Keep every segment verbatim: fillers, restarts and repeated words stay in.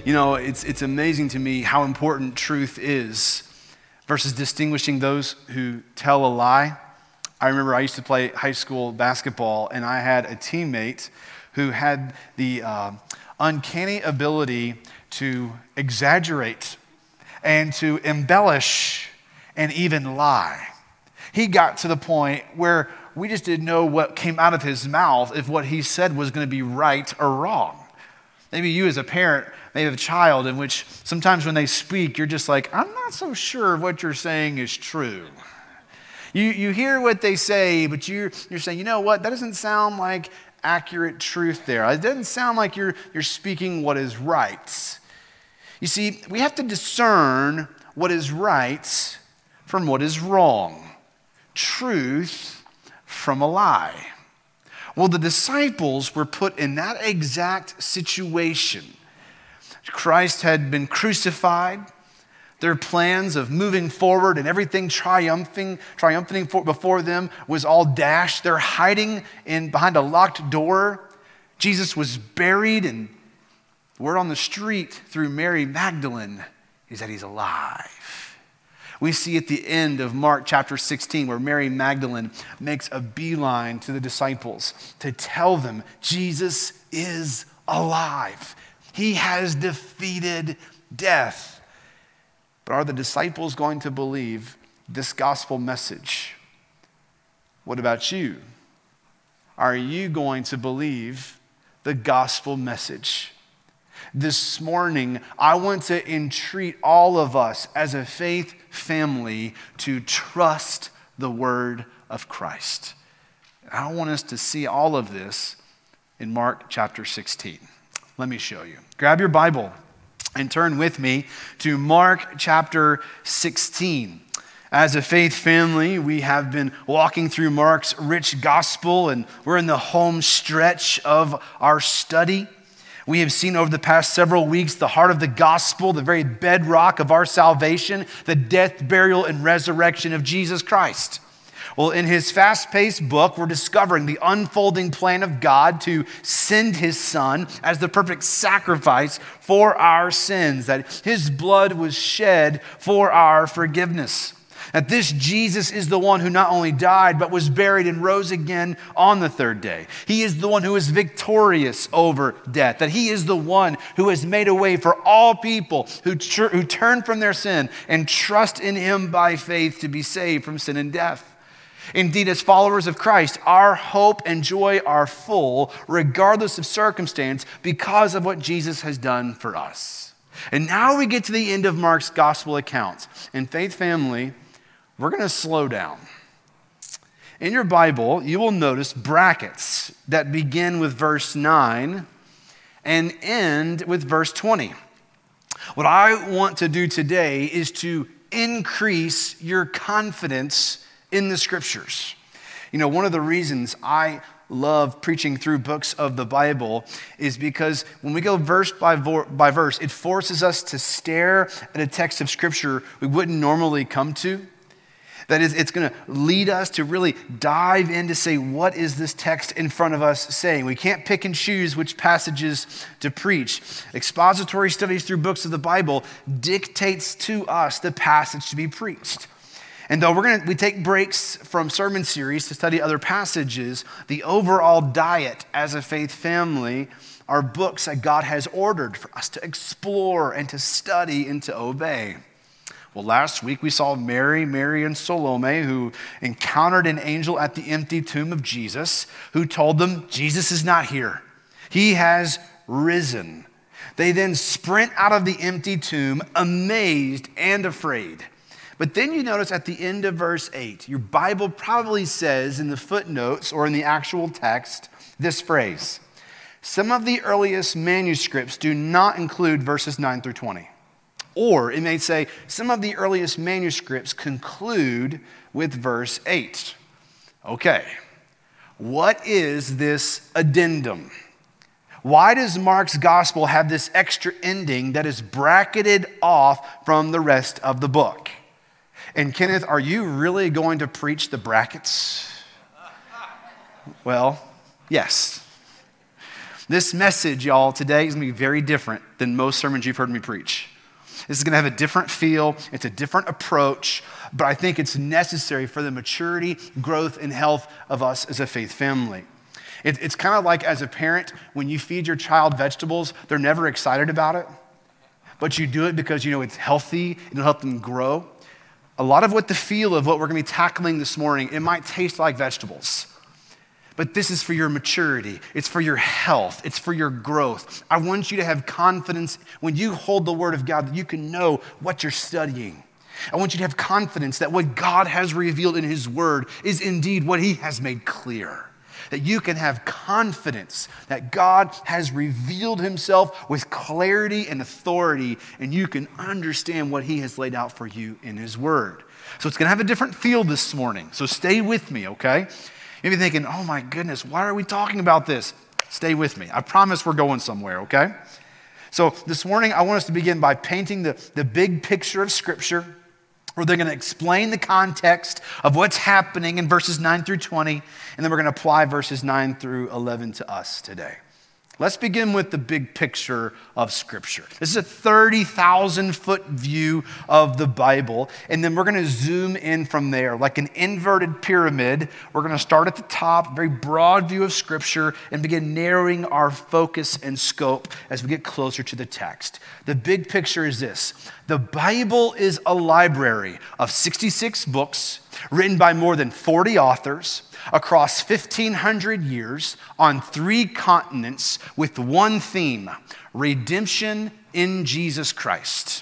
You know, it's, it's amazing to me how important truth is versus distinguishing those who tell a lie. I remember I used to play high school basketball, and I had a teammate who had the uh, uncanny ability to exaggerate and to embellish and even lie. He got to the point where we just didn't know what came out of his mouth, if what he said was going to be right or wrong. Maybe you as a parent may have a child in which sometimes when they speak, you're just like, I'm not so sure what you're saying is true. You, you hear what they say, but you're, you're saying, you know what, that doesn't sound like accurate truth there. It doesn't sound like you're, you're speaking what is right. You see, we have to discern what is right from what is wrong. Truth from a lie. Well, the disciples were put in that exact situation. Christ had been crucified. Their plans of moving forward and everything triumphing, triumphing before them was all dashed. They're hiding in behind a locked door. Jesus was buried, and word on the street through Mary Magdalene is that he's alive. We see at the end of Mark chapter sixteen where Mary Magdalene makes a beeline to the disciples to tell them Jesus is alive. He has defeated death. But are the disciples going to believe this gospel message? What about you? Are you going to believe the gospel message? This morning, I want to entreat all of us as a faith family to trust the word of Christ. I want us to see all of this in Mark chapter sixteen. Let me show you. Grab your Bible and turn with me to Mark chapter sixteen. As a faith family, we have been walking through Mark's rich gospel, and we're in the home stretch of our study. We have seen over the past several weeks the heart of the gospel, the very bedrock of our salvation, the death, burial, and resurrection of Jesus Christ. Well, in his fast-paced book, we're discovering the unfolding plan of God to send his son as the perfect sacrifice for our sins, that his blood was shed for our forgiveness. That this Jesus is the one who not only died, but was buried and rose again on the third day. He is the one who is victorious over death. That he is the one who has made a way for all people who, tr- who turn from their sin and trust in him by faith to be saved from sin and death. Indeed, as followers of Christ, our hope and joy are full, regardless of circumstance, because of what Jesus has done for us. And now we get to the end of Mark's gospel accounts. In Faith Family, we're going to slow down. In your Bible, you will notice brackets that begin with verse nine and end with verse twenty. What I want to do today is to increase your confidence in the scriptures. You know, one of the reasons I love preaching through books of the Bible is because when we go verse by, vo- by verse, it forces us to stare at a text of scripture we wouldn't normally come to. That is, it's going to lead us to really dive in to say, what is this text in front of us saying? We can't pick and choose which passages to preach. Expository studies through books of the Bible dictates to us the passage to be preached. And though we're going to we take breaks from sermon series to study other passages, the overall diet as a faith family are books that God has ordered for us to explore and to study and to obey. Well, last week we saw Mary, Mary and Salome, who encountered an angel at the empty tomb of Jesus, who told them Jesus is not here. He has risen. They then sprint out of the empty tomb, amazed and afraid. But then you notice at the end of verse eight, your Bible probably says in the footnotes or in the actual text this phrase. Some of the earliest manuscripts do not include verses nine through twenty. Or it may say, some of the earliest manuscripts conclude with verse eight. Okay, what is this addendum? Why does Mark's gospel have this extra ending that is bracketed off from the rest of the book? And Kenneth, are you really going to preach the brackets? Well, yes. This message, y'all, today is going to be very different than most sermons you've heard me preach. This is going to have a different feel. It's a different approach, but I think it's necessary for the maturity, growth, and health of us as a faith family. It, it's kind of like as a parent, when you feed your child vegetables, they're never excited about it, but you do it because you know it's healthy and it'll help them grow. A lot of what the feel of what we're going to be tackling this morning, it might taste like vegetables. But this is for your maturity. It's for your health. It's for your growth. I want you to have confidence when you hold the Word of God that you can know what you're studying. I want you to have confidence that what God has revealed in His Word is indeed what He has made clear. That you can have confidence that God has revealed Himself with clarity and authority, and you can understand what He has laid out for you in His Word. So it's going to have a different feel this morning. So stay with me, okay? Maybe thinking, oh my goodness, why are we talking about this? Stay with me. I promise we're going somewhere, okay? So this morning, I want us to begin by painting the, the big picture of Scripture, where they're going to explain the context of what's happening in verses nine through twenty, and then we're going to apply verses nine through eleven to us today. Let's begin with the big picture of Scripture. This is a thirty thousand foot view of the Bible, and then we're going to zoom in from there. Like an inverted pyramid, we're going to start at the top, very broad view of Scripture, and begin narrowing our focus and scope as we get closer to the text. The big picture is this. The Bible is a library of sixty-six books written by more than forty authors across fifteen hundred years on three continents with one theme: redemption in Jesus Christ.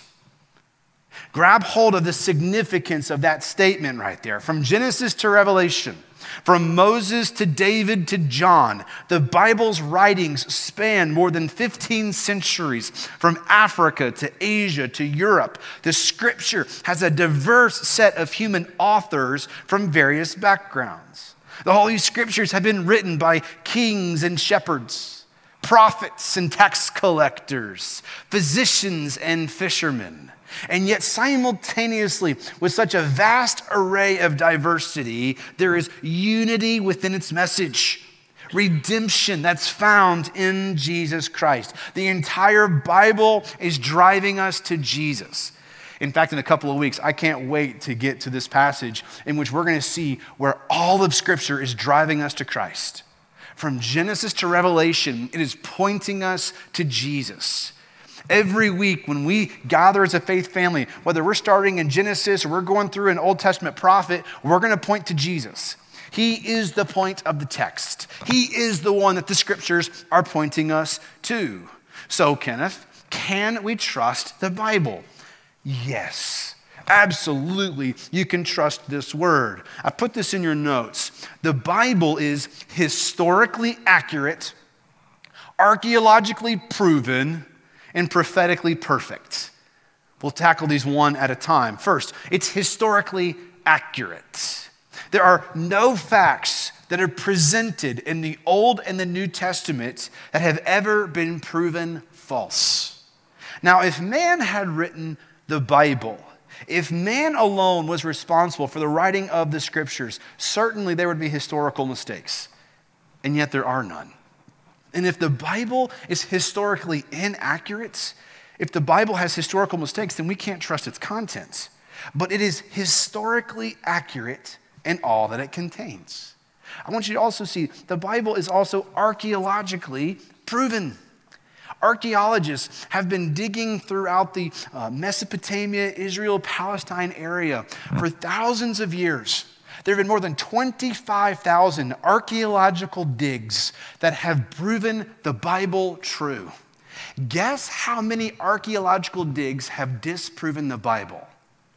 Grab hold of the significance of that statement right there. From Genesis to Revelation, from Moses to David to John, the Bible's writings span more than fifteen centuries, from Africa to Asia to Europe. The Scripture has a diverse set of human authors from various backgrounds. The Holy Scriptures have been written by kings and shepherds, prophets and tax collectors, physicians and fishermen. And yet simultaneously, with such a vast array of diversity, there is unity within its message. Redemption that's found in Jesus Christ. The entire Bible is driving us to Jesus. In fact, in a couple of weeks, I can't wait to get to this passage in which we're going to see where all of Scripture is driving us to Christ. From Genesis to Revelation, it is pointing us to Jesus. Every week when we gather as a faith family, whether we're starting in Genesis or we're going through an Old Testament prophet, we're going to point to Jesus. He is the point of the text. He is the one that the Scriptures are pointing us to. So, Kenneth, can we trust the Bible? Yes, absolutely. You can trust this word. I put this in your notes. The Bible is historically accurate, archaeologically proven, and prophetically perfect. We'll tackle these one at a time. First, it's historically accurate. There are no facts that are presented in the Old and the New Testament that have ever been proven false. Now, if man had written the Bible, if man alone was responsible for the writing of the Scriptures, certainly there would be historical mistakes, and yet there are none. And if the Bible is historically inaccurate, if the Bible has historical mistakes, then we can't trust its contents. But it is historically accurate in all that it contains. I want you to also see the Bible is also archaeologically proven. Archaeologists have been digging throughout the uh, Mesopotamia, Israel, Palestine area for thousands of years. There have been more than twenty-five thousand archaeological digs that have proven the Bible true. Guess how many archaeological digs have disproven the Bible?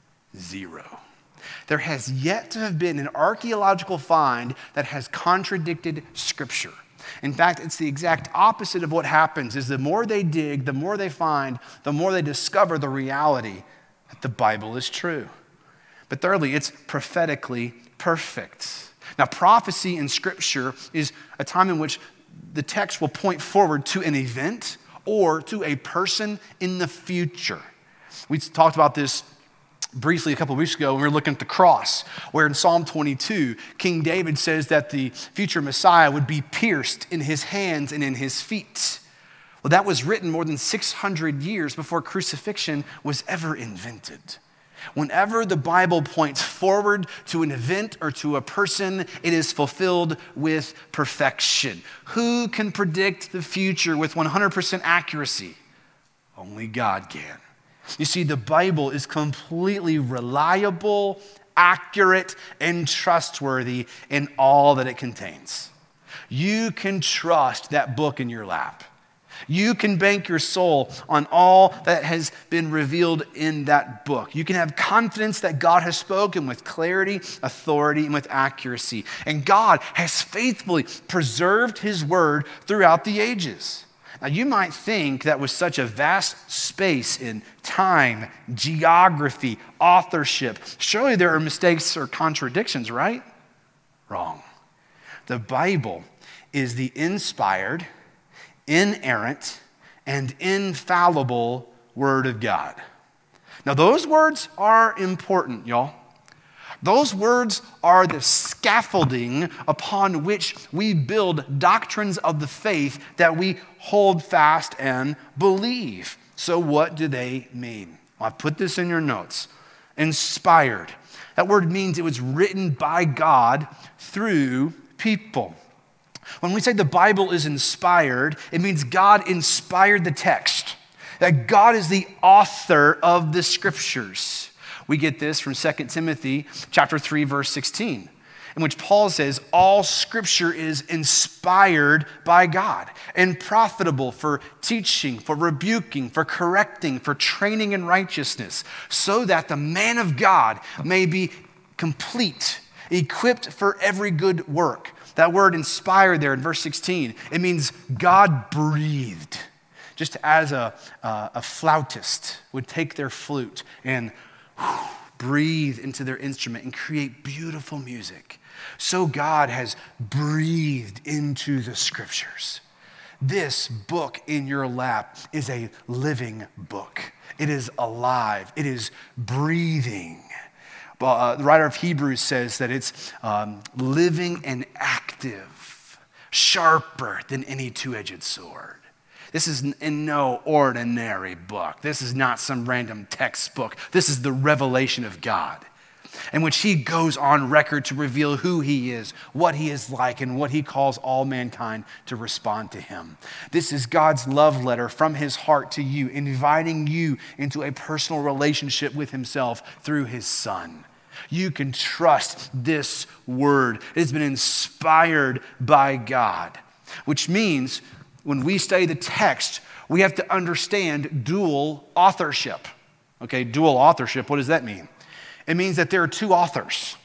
Zero. There has yet to have been an archaeological find that has contradicted Scripture. In fact, it's the exact opposite of what happens, is the more they dig, the more they find, the more they discover the reality that the Bible is true. But thirdly, it's prophetically perfect. Now, prophecy in Scripture is a time in which the text will point forward to an event or to a person in the future. We talked about this briefly a couple of weeks ago when we were looking at the cross, where in Psalm twenty-two, King David says that the future Messiah would be pierced in his hands and in his feet. Well, that was written more than six hundred years before crucifixion was ever invented. Whenever the Bible points forward to an event or to a person, it is fulfilled with perfection. Who can predict the future with one hundred percent accuracy? Only God can. You see, the Bible is completely reliable, accurate, and trustworthy in all that it contains. You can trust that book in your lap. You can bank your soul on all that has been revealed in that book. You can have confidence that God has spoken with clarity, authority, and with accuracy. And God has faithfully preserved his word throughout the ages. Now, you might think that with such a vast space in time, geography, authorship, surely there are mistakes or contradictions, right? Wrong. The Bible is the inspired, inerrant, and infallible Word of God. Now, those words are important, y'all. Those words are the scaffolding upon which we build doctrines of the faith that we hold fast and believe. So what do they mean? Well, I've put this in your notes. Inspired. That word means it was written by God through people. When we say the Bible is inspired, it means God inspired the text, that God is the author of the scriptures. We get this from Second Timothy chapter three, verse sixteen, in which Paul says, all scripture is inspired by God and profitable for teaching, for rebuking, for correcting, for training in righteousness, so that the man of God may be complete, equipped for every good work. That word inspired there in verse sixteen, it means God breathed. Just as a, uh, a flautist would take their flute and whew, breathe into their instrument and create beautiful music, so God has breathed into the scriptures. This book in your lap is a living book. It is alive. It is breathing. Well, uh, the writer of Hebrews says that it's um, living and active, sharper than any two-edged sword. This is in no ordinary book. This is not some random textbook. This is the revelation of God, in which he goes on record to reveal who he is, what he is like, and what he calls all mankind to respond to him. This is God's love letter from his heart to you, inviting you into a personal relationship with himself through his Son. You can trust this word. It has been inspired by God, which means when we study the text, we have to understand dual authorship. Okay, dual authorship, what does that mean? It means that there are two authors.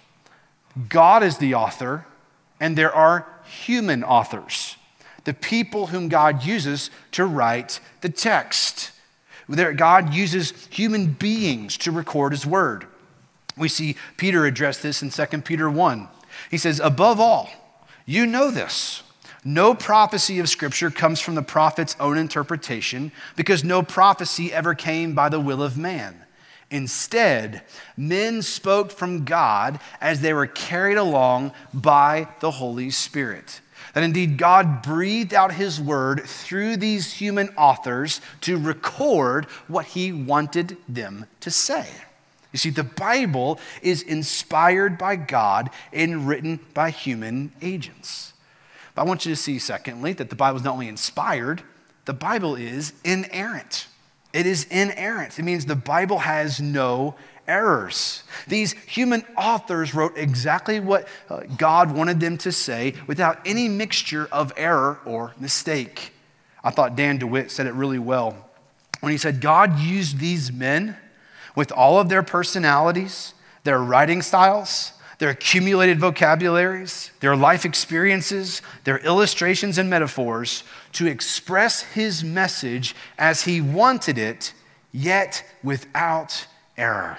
God is the author, and there are human authors, the people whom God uses to write the text. There, God uses human beings to record his word. We see Peter address this in Second Peter one. He says, above all, you know this. No prophecy of Scripture comes from the prophet's own interpretation, because no prophecy ever came by the will of man. Instead, men spoke from God as they were carried along by the Holy Spirit. That indeed God breathed out his word through these human authors to record what he wanted them to say. You see, the Bible is inspired by God and written by human agents. But I want you to see, secondly, that the Bible is not only inspired, the Bible is inerrant. It is inerrant. It means the Bible has no errors. These human authors wrote exactly what uh, God wanted them to say without any mixture of error or mistake. I thought Dan DeWitt said it really well when he said, God used these men with all of their personalities, their writing styles, their accumulated vocabularies, their life experiences, their illustrations and metaphors to express his message as he wanted it, yet without error.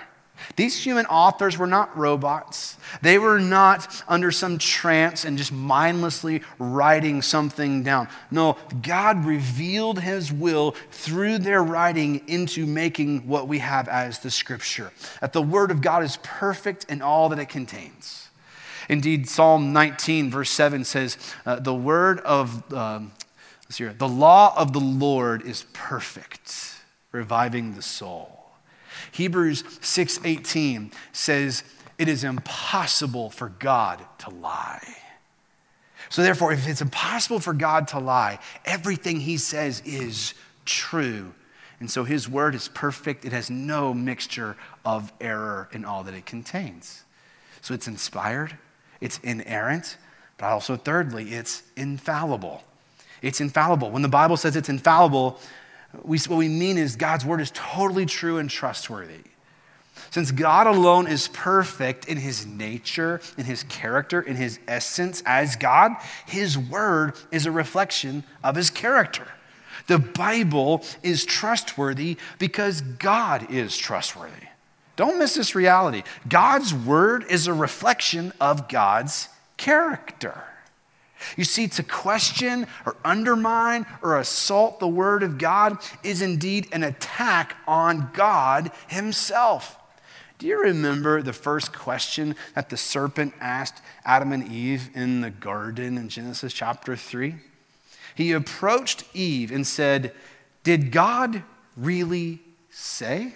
These human authors were not robots. They were not under some trance and just mindlessly writing something down. No, God revealed his will through their writing into making what we have as the scripture. That the word of God is perfect in all that it contains. Indeed, Psalm nineteen verse seven says, uh, the word of, um, let's hear it, the law of the Lord is perfect, reviving the soul. Hebrews six eighteen says, it is impossible for God to lie. So therefore, if it's impossible for God to lie, everything he says is true. And so his word is perfect. It has no mixture of error in all that it contains. So it's inspired, it's inerrant, but also thirdly, it's infallible. It's infallible. When the Bible says it's infallible, We, what we mean is God's word is totally true and trustworthy. Since God alone is perfect in his nature, in his character, in his essence as God, his word is a reflection of his character. The Bible is trustworthy because God is trustworthy. Don't miss this reality. God's word is a reflection of God's character. You see, to question or undermine or assault the word of God is indeed an attack on God himself. Do you remember the first question that the serpent asked Adam and Eve in the garden in Genesis chapter three? He approached Eve and said, "Did God really say?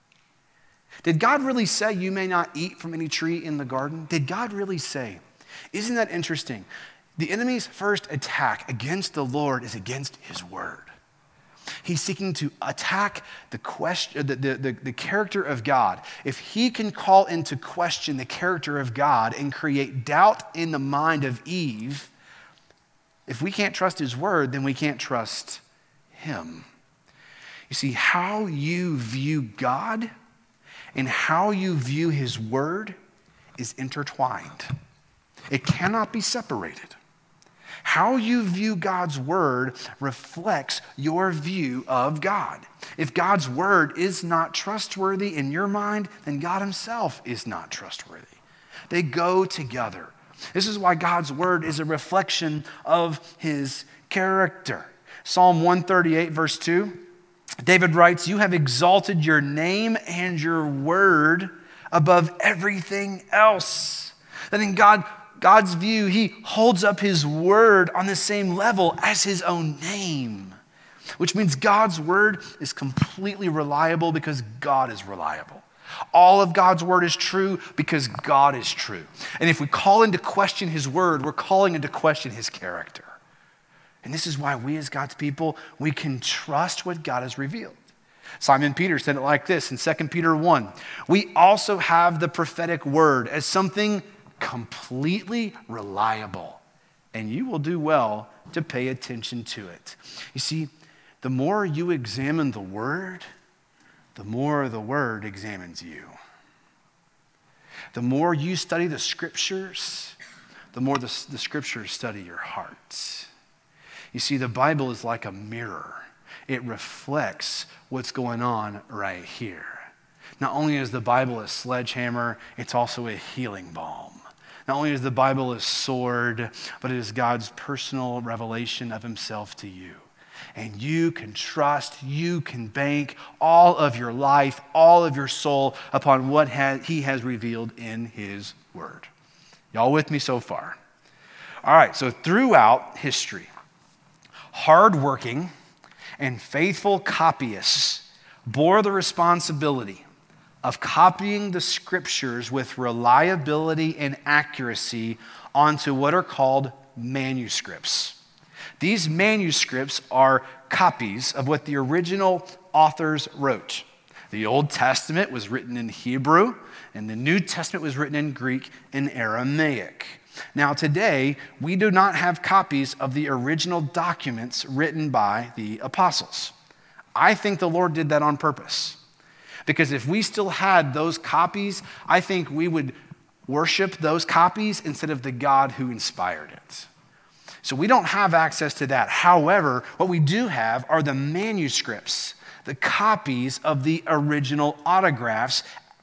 Did God really say you may not eat from any tree in the garden? Did God really say?" Isn't that interesting? The enemy's first attack against the Lord is against his word. He's seeking to attack the, question, the, the, the, the character of God. If he can call into question the character of God and create doubt in the mind of Eve, if we can't trust his word, then we can't trust him. You see, how you view God and how you view his word is intertwined. It cannot be separated. How you view God's word reflects your view of God. If God's word is not trustworthy in your mind, then God himself is not trustworthy. They go together. This is why God's word is a reflection of his character. Psalm one thirty-eight, verse two, David writes, "You have exalted your name and your word above everything else." That in God, God's view, he holds up his word on the same level as his own name, which means God's word is completely reliable because God is reliable. All of God's word is true because God is true. And if we call into question his word, we're calling into question his character. And this is why we as God's people, we can trust what God has revealed. Simon Peter said it like this in Second Peter one. We also have the prophetic word as something completely reliable, and you will do well to pay attention to it. You see, the more you examine the word, the more the word examines you. The more you study the scriptures, the more the, the scriptures study your heart. You see, the Bible is like a mirror. It reflects what's going on right here. Not only is the Bible a sledgehammer, it's also a healing balm. Not only is the Bible a sword, but it is God's personal revelation of himself to you. And you can trust, you can bank all of your life, all of your soul upon what has, he has revealed in his word. Y'all with me so far? All right, so throughout history, hardworking and faithful copyists bore the responsibility of copying the scriptures with reliability and accuracy onto what are called manuscripts. These manuscripts are copies of what the original authors wrote. The Old Testament was written in Hebrew, and the New Testament was written in Greek and Aramaic. Now today, we do not have copies of the original documents written by the apostles. I think the Lord did that on purpose. Because if we still had those copies, I think we would worship those copies instead of the God who inspired it. So we don't have access to that. However, what we do have are the manuscripts, the copies of the original autographs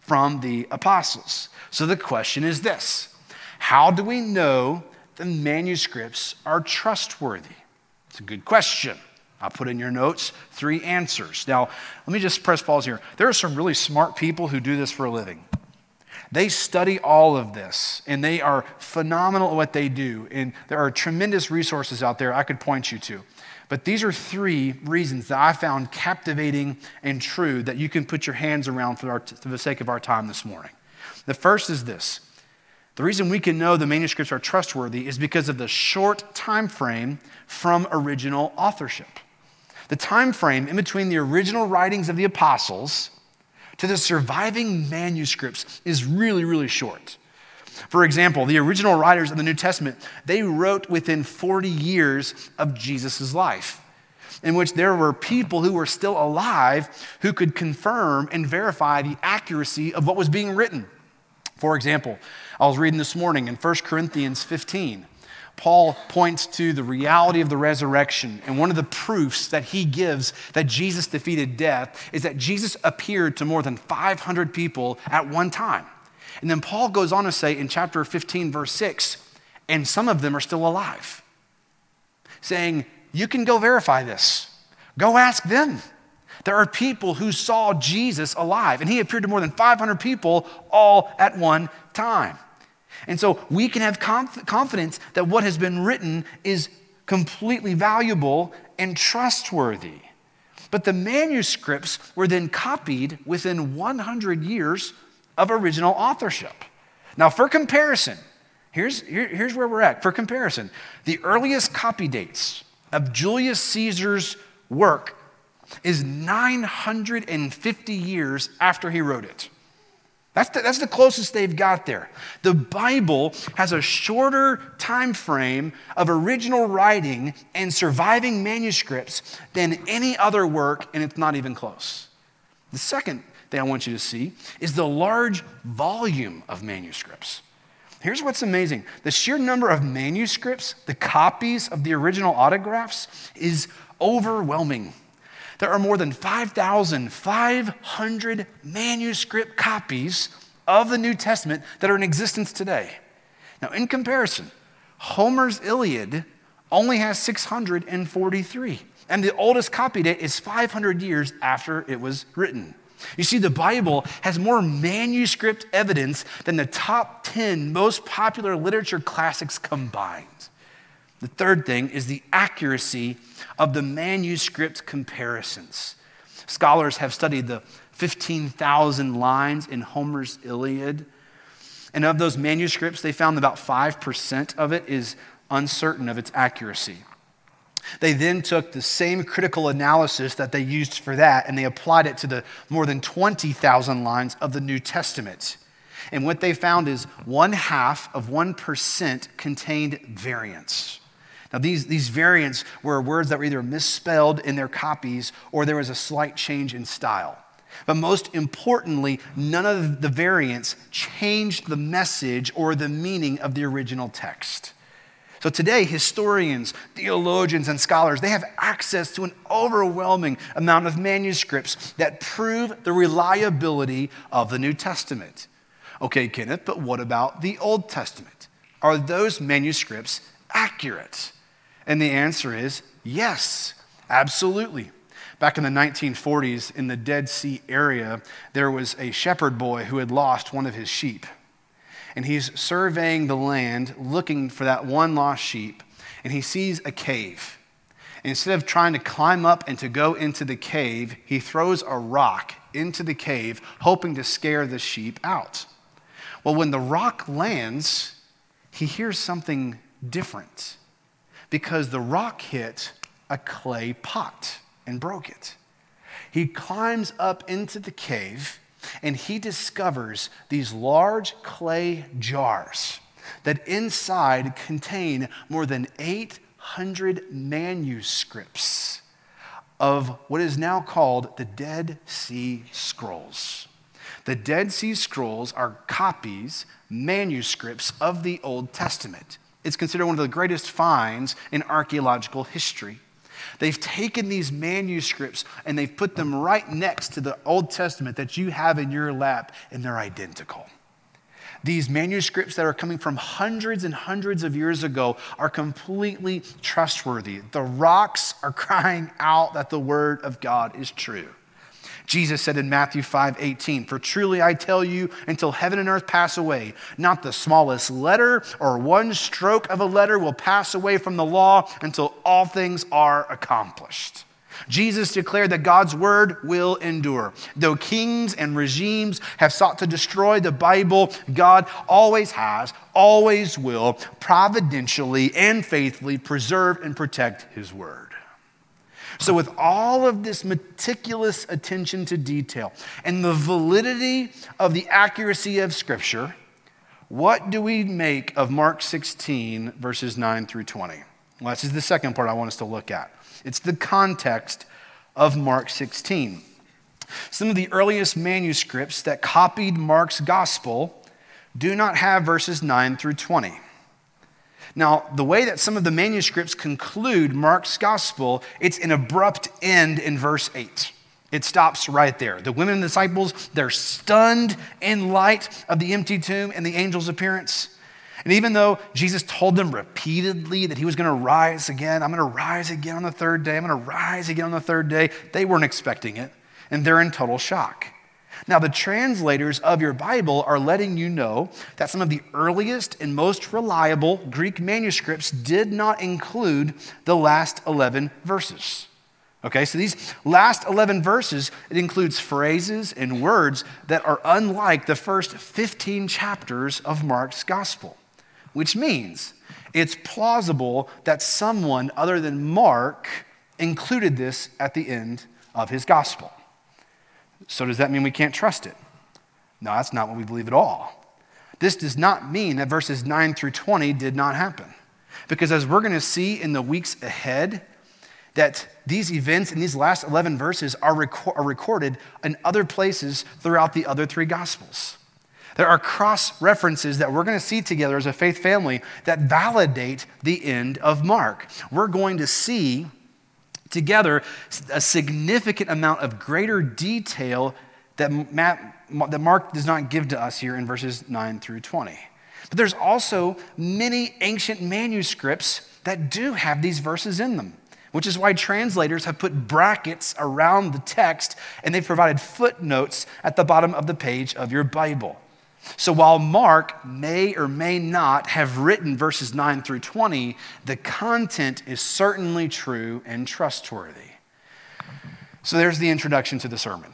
from the apostles. So the question is this: how do we know the manuscripts are trustworthy? It's a good question. I'll put in your notes three answers. Now, let me just press pause here. There are some really smart people who do this for a living. They study all of this, and they are phenomenal at what they do. And there are tremendous resources out there I could point you to. But these are three reasons that I found captivating and true that you can put your hands around for, our, for the sake of our time this morning. The first is this: the reason we can know the manuscripts are trustworthy is because of the short time frame from original authorship. The time frame in between the original writings of the apostles to the surviving manuscripts is really, really short. For example, the original writers of the New Testament, they wrote within forty years of Jesus' life, in which there were people who were still alive who could confirm and verify the accuracy of what was being written. For example, I was reading this morning in First Corinthians fifteen. Paul points to the reality of the resurrection, and one of the proofs that he gives that Jesus defeated death is that Jesus appeared to more than five hundred people at one time. And then Paul goes on to say in chapter fifteen, verse six, and some of them are still alive, saying, you can go verify this. Go ask them. There are people who saw Jesus alive, and he appeared to more than five hundred people all at one time. And so we can have conf- confidence that what has been written is completely valuable and trustworthy. But the manuscripts were then copied within one hundred years of original authorship. Now, for comparison, here's, here, here's where we're at. For comparison, the earliest copy dates of Julius Caesar's work is nine hundred fifty years after he wrote it. That's the, that's the closest they've got there. The Bible has a shorter time frame of original writing and surviving manuscripts than any other work, and it's not even close. The second thing I want you to see is the large volume of manuscripts. Here's what's amazing. The sheer number of manuscripts, the copies of the original autographs, is overwhelming. There are more than five thousand five hundred manuscript copies of the New Testament that are in existence today. Now, in comparison, Homer's Iliad only has six hundred forty-three, and the oldest copy date is five hundred years after it was written. You see, the Bible has more manuscript evidence than the top ten most popular literature classics combined. The third thing is the accuracy of the manuscript comparisons. Scholars have studied the fifteen thousand lines in Homer's Iliad, and of those manuscripts, they found about five percent of it is uncertain of its accuracy. They then took the same critical analysis that they used for that, and they applied it to the more than twenty thousand lines of the New Testament. And what they found is one half of one percent contained variants. Now, these, these variants were words that were either misspelled in their copies or there was a slight change in style. But most importantly, none of the variants changed the message or the meaning of the original text. So today, historians, theologians, and scholars, they have access to an overwhelming amount of manuscripts that prove the reliability of the New Testament. Okay, Kenneth, but what about the Old Testament? Are those manuscripts accurate? And the answer is yes, absolutely. Back in the nineteen forties, in the Dead Sea area, there was a shepherd boy who had lost one of his sheep. And he's surveying the land, looking for that one lost sheep, and he sees a cave. And instead of trying to climb up and to go into the cave, he throws a rock into the cave, hoping to scare the sheep out. Well, when the rock lands, he hears something different, because the rock hit a clay pot and broke it. He climbs up into the cave, and he discovers these large clay jars that inside contain more than eight hundred manuscripts of what is now called the Dead Sea Scrolls. The Dead Sea Scrolls are copies, manuscripts of the Old Testament. It's considered one of the greatest finds in archaeological history. They've taken these manuscripts and they've put them right next to the Old Testament that you have in your lap, and they're identical. These manuscripts that are coming from hundreds and hundreds of years ago are completely trustworthy. The rocks are crying out that the word of God is true. Jesus said in Matthew five eighteen, "For truly I tell you, until heaven and earth pass away, not the smallest letter or one stroke of a letter will pass away from the law until all things are accomplished." Jesus declared that God's word will endure. Though kings and regimes have sought to destroy the Bible, God always has, always will, providentially and faithfully preserve and protect his word. So with all of this meticulous attention to detail and the validity of the accuracy of Scripture, what do we make of Mark sixteen, verses nine through twenty? Well, this is the second part I want us to look at. It's the context of Mark sixteen. Some of the earliest manuscripts that copied Mark's gospel do not have verses nine through twenty. Now, the way that some of the manuscripts conclude Mark's gospel, it's an abrupt end in verse eight. It stops right there. The women and the disciples, they're stunned in light of the empty tomb and the angel's appearance. And even though Jesus told them repeatedly that he was going to rise again, I'm going to rise again on the third day, I'm going to rise again on the third day, they weren't expecting it, and they're in total shock. Now, the translators of your Bible are letting you know that some of the earliest and most reliable Greek manuscripts did not include the last eleven verses. Okay, so these last eleven verses, it includes phrases and words that are unlike the first fifteen chapters of Mark's gospel, which means it's plausible that someone other than Mark included this at the end of his gospel. So does that mean we can't trust it? No, that's not what we believe at all. This does not mean that verses nine through twenty did not happen. Because as we're going to see in the weeks ahead, that these events in these last eleven verses are, reco- are recorded in other places throughout the other three Gospels. There are cross-references that we're going to see together as a faith family that validate the end of Mark. We're going to see together a significant amount of greater detail that, Matt, that Mark does not give to us here in verses nine through twenty. But there's also many ancient manuscripts that do have these verses in them, which is why translators have put brackets around the text and they've provided footnotes at the bottom of the page of your Bible. So while Mark may or may not have written verses nine through twenty, the content is certainly true and trustworthy. So there's the introduction to the sermon.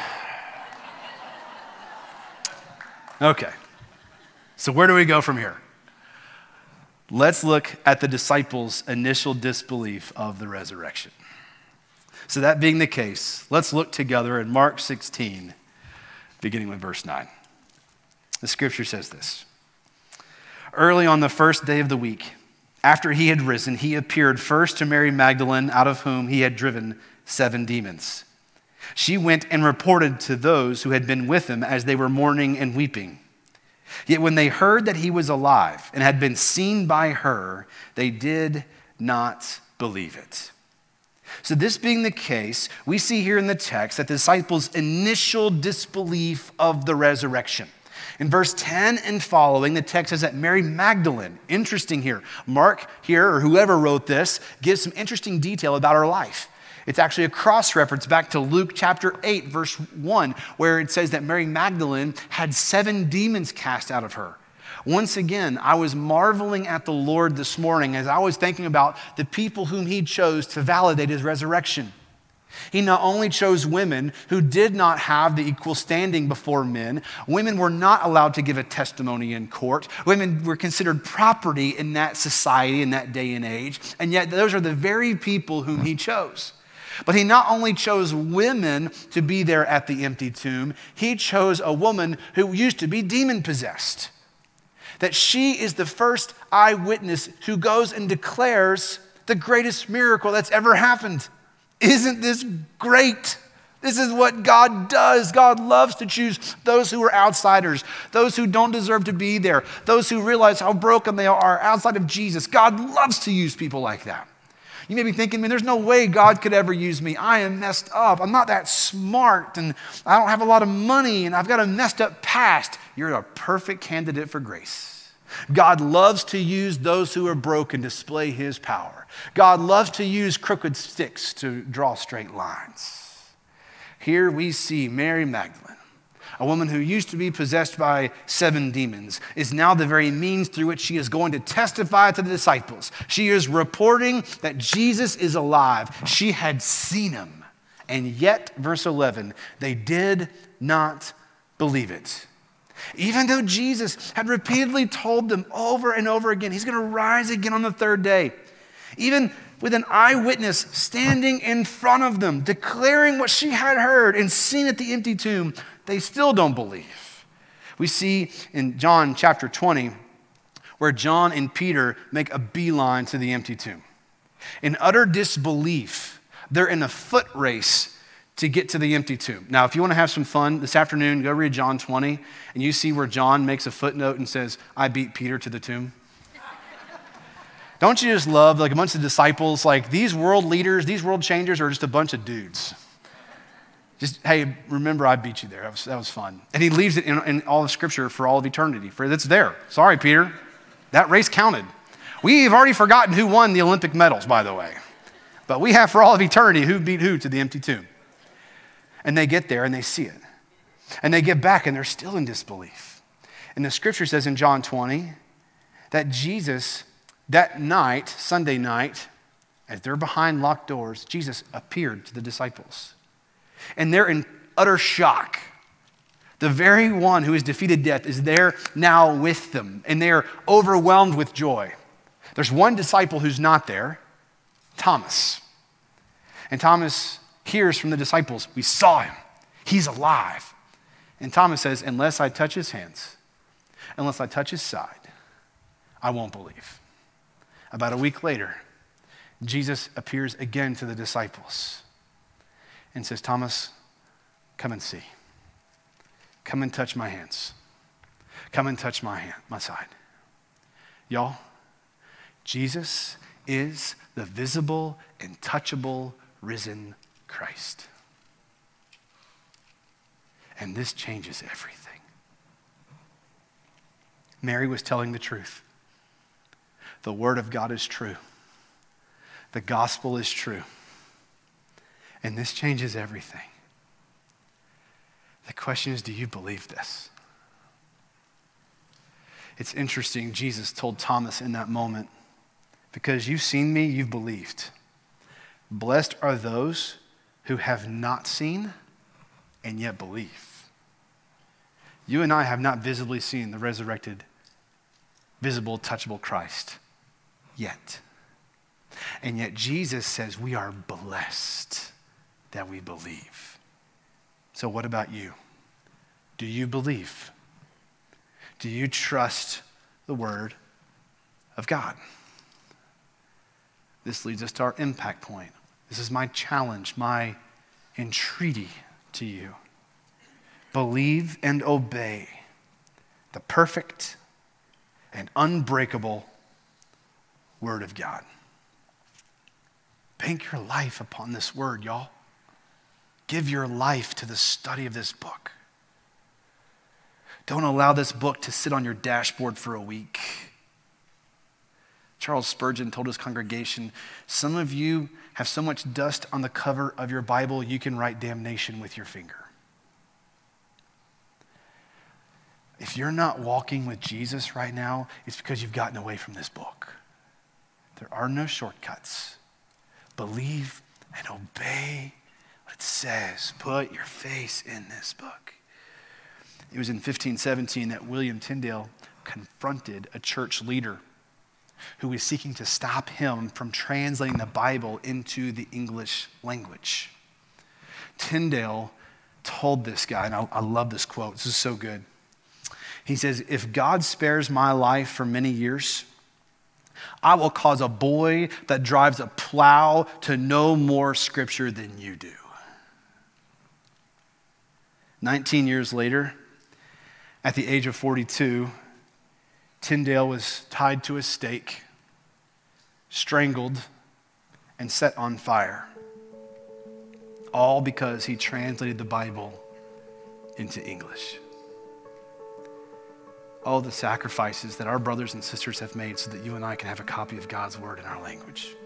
Okay, so where do we go from here? Let's look at the disciples' initial disbelief of the resurrection. So that being the case, let's look together in Mark sixteen, beginning with verse nine. The scripture says this: "Early on the first day of the week, after he had risen, he appeared first to Mary Magdalene, out of whom he had driven seven demons. She went and reported to those who had been with him as they were mourning and weeping. Yet when they heard that he was alive and had been seen by her, they did not believe it." So this being the case, we see here in the text that the disciples' initial disbelief of the resurrection. In verse ten and following, the text says that Mary Magdalene, interesting here, Mark here, or whoever wrote this, gives some interesting detail about her life. It's actually a cross-reference back to Luke chapter eight, verse one, where it says that Mary Magdalene had seven demons cast out of her. Once again, I was marveling at the Lord this morning as I was thinking about the people whom he chose to validate his resurrection. He not only chose women who did not have the equal standing before men. Women were not allowed to give a testimony in court. Women were considered property in that society, in that day and age. And yet those are the very people whom he chose. But he not only chose women to be there at the empty tomb, he chose a woman who used to be demon-possessed. That she is the first eyewitness who goes and declares the greatest miracle that's ever happened. Isn't this great? This is what God does. God loves to choose those who are outsiders, those who don't deserve to be there, those who realize how broken they are outside of Jesus. God loves to use people like that. You may be thinking, man, there's no way God could ever use me. I am messed up. I'm not that smart, and I don't have a lot of money, and I've got a messed up past. You're a perfect candidate for grace. God loves to use those who are broken to display his power. God loves to use crooked sticks to draw straight lines. Here we see Mary Magdalene, a woman who used to be possessed by seven demons, is now the very means through which she is going to testify to the disciples. She is reporting that Jesus is alive. She had seen him. And yet, verse eleven, they did not believe it. Even though Jesus had repeatedly told them over and over again, he's going to rise again on the third day. Even with an eyewitness standing in front of them, declaring what she had heard and seen at the empty tomb, they still don't believe. We see in John chapter twenty where John and Peter make a beeline to the empty tomb. In utter disbelief, they're in a foot race to get to the empty tomb. Now, if you want to have some fun this afternoon, go read John twenty, and you see where John makes a footnote and says, I beat Peter to the tomb. Don't you just love, like a bunch of disciples, like these world leaders, these world changers are just a bunch of dudes. Just, hey, remember I beat you there. That was, that was fun. And he leaves it in, in all of Scripture for all of eternity. For it's there. Sorry, Peter. That race counted. We have already forgotten who won the Olympic medals, by the way. But we have for all of eternity who beat who to the empty tomb. And they get there and they see it. And they get back and they're still in disbelief. And the Scripture says in John twenty that Jesus, that night, Sunday night, as they're behind locked doors, Jesus appeared to the disciples. And they're in utter shock. The very one who has defeated death is there now with them, and they are overwhelmed with joy. There's one disciple who's not there, Thomas. And Thomas hears from the disciples, we saw him. He's alive. And Thomas says, unless I touch his hands, unless I touch his side, I won't believe. About a week later, Jesus appears again to the disciples and says, Thomas, come and see. Come and touch my hands. Come and touch my hand, my side. Y'all, Jesus is the visible and touchable risen Christ. And this changes everything. Mary was telling the truth. The word of God is true. The gospel is true. And this changes everything. The question is, do you believe this? It's interesting, Jesus told Thomas in that moment, because you've seen me, you've believed. Blessed are those who have not seen and yet believe. You and I have not visibly seen the resurrected, visible, touchable Christ yet. And yet Jesus says we are blessed that we believe. So what about you? Do you believe? Do you trust the word of God? This leads us to our impact point. This is my challenge, my entreaty to you. Believe and obey the perfect and unbreakable word of God. Bank your life upon this word, y'all. Give your life to the study of this book. Don't allow this book to sit on your dashboard for a week. Charles Spurgeon told his congregation, some of you have so much dust on the cover of your Bible, you can write damnation with your finger. If you're not walking with Jesus right now, it's because you've gotten away from this book. There are no shortcuts. Believe and obey what it says. Put your face in this book. It was in fifteen seventeen that William Tyndale confronted a church leader who was seeking to stop him from translating the Bible into the English language. Tyndale told this guy, and I, I love this quote, this is so good. He says, if God spares my life for many years, I will cause a boy that drives a plow to know more scripture than you do. nineteen years later, at the age of forty-two, Tyndale was tied to a stake, strangled, and set on fire. All because he translated the Bible into English. All the sacrifices that our brothers and sisters have made so that you and I can have a copy of God's word in our language.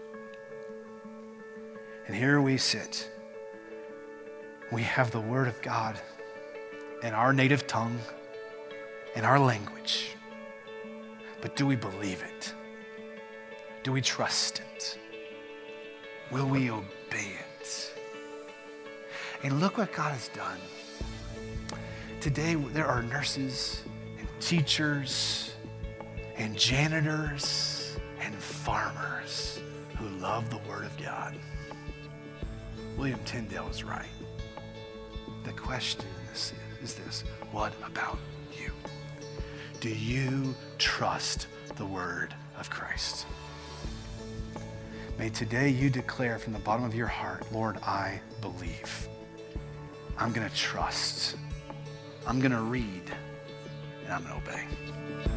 And here we sit. We have the word of God in our native tongue, in our language. But do we believe it? Do we trust it? Will we obey it? And look what God has done. Today, there are nurses and teachers and janitors and farmers who love the Word of God. William Tyndale is right. The question is, is this: what about you? Do you trust the Word of Christ? May today you declare from the bottom of your heart, Lord, I believe. I'm going to trust. I'm going to read, and I'm going to obey.